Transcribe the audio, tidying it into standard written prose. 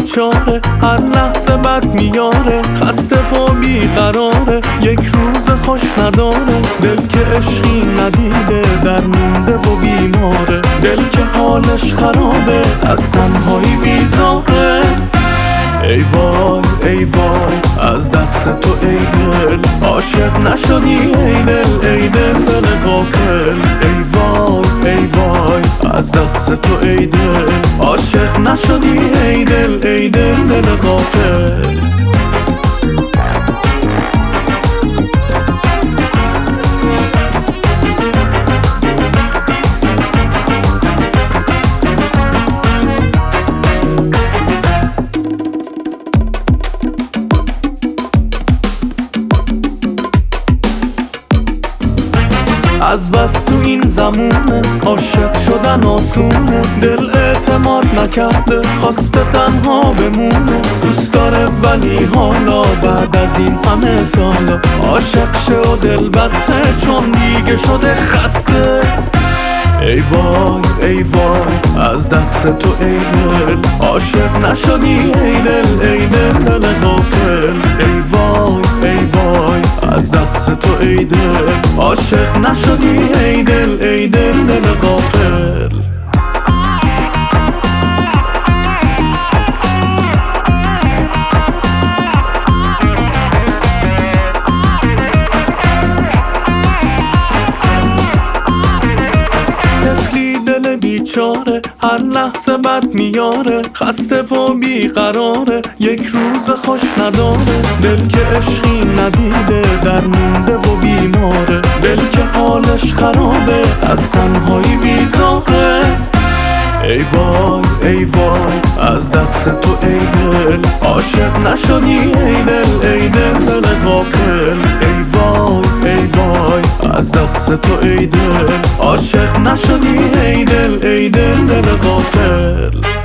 بیچاره، هر لحظه بد میاره، خسته و بیقراره، یک روز خوش نداره. دل که عشقی ندیده درمونده و بیماره، دل که حالش خرابه از تنهایی بیزاره. ای وای ای وای از دست تو ای دل، عاشق نشدی ای دل، ای دل دل غافل. ای وای ای وای از دست تو ای دل، عاشق نشدی ای دل، ای دل دل غافل. از بس تو این زمونه عاشق شدن آسونه، دل اعتماد نکرده خواسته تنها بمونه. دوست داره ولی حالا بعد از این همه سالا عاشق شه و دل بسته چون دیگه شده خسته. ای وای ای وای از دست تو ای دل، عاشق نشدی ای دل، ای دل دل غافل. ای وای ای وای از دست تو ای دل، عاشق نشدی ای دل، ای دل دل غافل. بیچاره، هر لحظه بد میاره، خسته و بیقراره، یک روز خوش نداره. دل که عشقی ندیده درمونده و بیماره، دل که حالش خرابه از تنهایی بیزاره. ای وای ای وای از دست تو ای دل، عاشق نشدی ای دل، ای دل دل غافل. ای وای ای وای از دست تو ای دل، عاشق نشدی ای دل، ای دل دل غافل.